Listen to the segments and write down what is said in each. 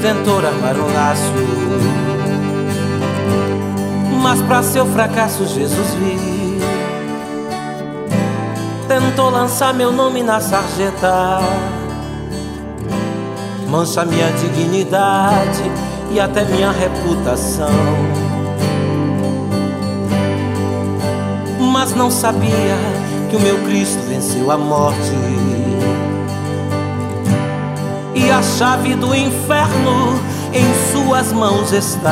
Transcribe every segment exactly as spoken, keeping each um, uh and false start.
tentou armar um laço, mas pra seu fracasso Jesus viu. Tentou lançar meu nome na sarjeta, mancha minha dignidade e até minha reputação. Mas não sabia que o meu Cristo venceu a morte, e a chave do inferno em suas mãos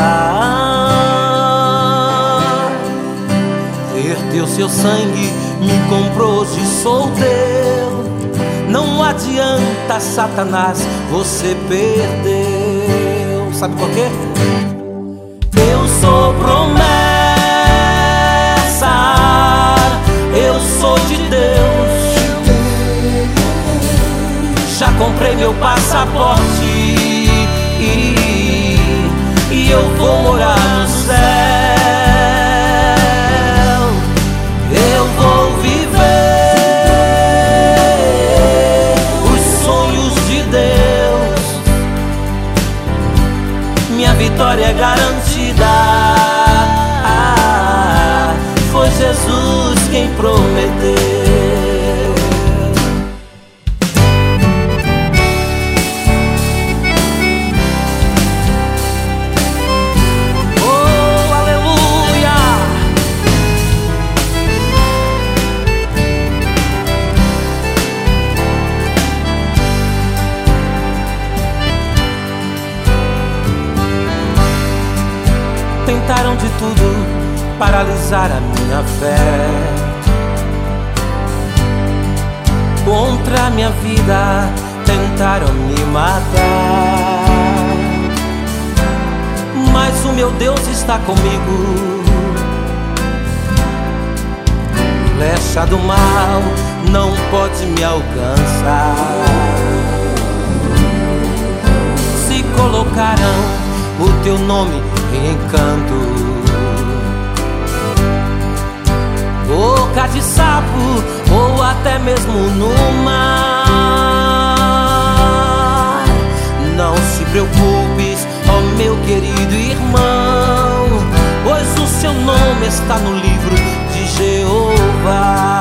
está. Verteu seu sangue, me comprou, hoje sou teu. Não adianta, Satanás, você perdeu. Sabe por quê? Eu sou promessa, eu sou de Deus. Já comprei meu passaporte e, e eu vou morar no céu. Eu vou viver os sonhos de Deus. Minha vitória é garantida. Ah, foi Jesus quem prometeu. Tentaram de tudo paralisar a minha fé, contra a minha vida tentaram me matar, mas o meu Deus está comigo. Flecha do mal não pode me alcançar. Se colocaram o teu nome em encanto, boca de sapo ou até mesmo no mar. Não se preocupes, ó meu querido irmão, pois o seu nome está no livro de Jeová.